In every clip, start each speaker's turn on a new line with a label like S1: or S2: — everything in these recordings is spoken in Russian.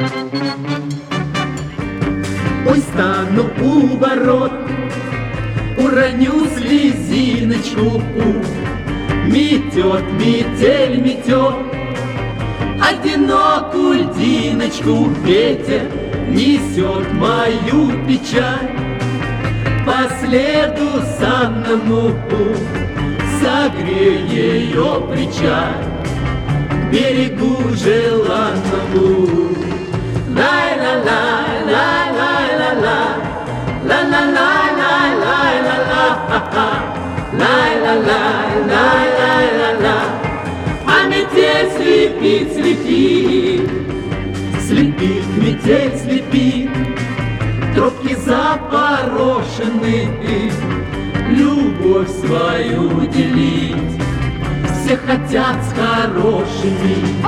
S1: Ой, стану у ворот, уроню слезиночку, метет метель, метет одинокую льдиночку. Ветер несет мою печаль по следу санному, согрей ее причаль к берегу желанному. Лай-ла-лай, лай-лай-ла-ла, ла-ла-лай, лай-лай-ла-ла, лай-ла-лай, лай-лай-ла-ла. А метель слепит, слепит, слепит, метель слепит, тропки запорошены, любовь свою делить все хотят с хорошими.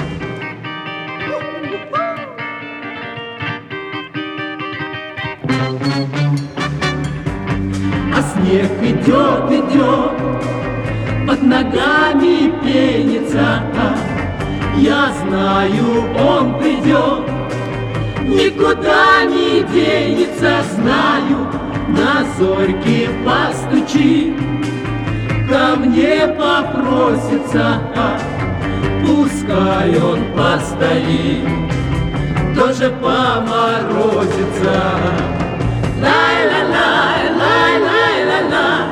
S1: А снег идет, идет, под ногами пенится. Я знаю, он придет, никуда не денется. Знаю, на зорьке постучит, ко мне попросится. Пускай он постоит, тоже поморозится. Лай-ла-лай, лай-лай-ла-ла,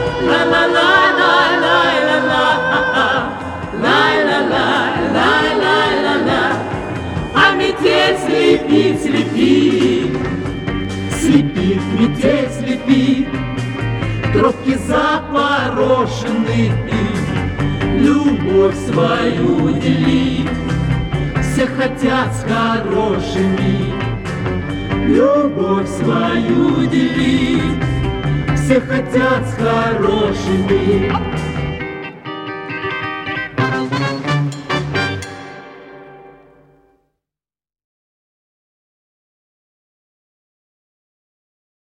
S1: ла-ла-лай-лай-лай-ла-ла, лай-ла-лай, лай-лай-ла-ла. А метель слепит, слепит, слепит, метель слепит, тропки запорошены, любовь свою делить все хотят с хорошими. Любовь свою делить все хотят с хорошими.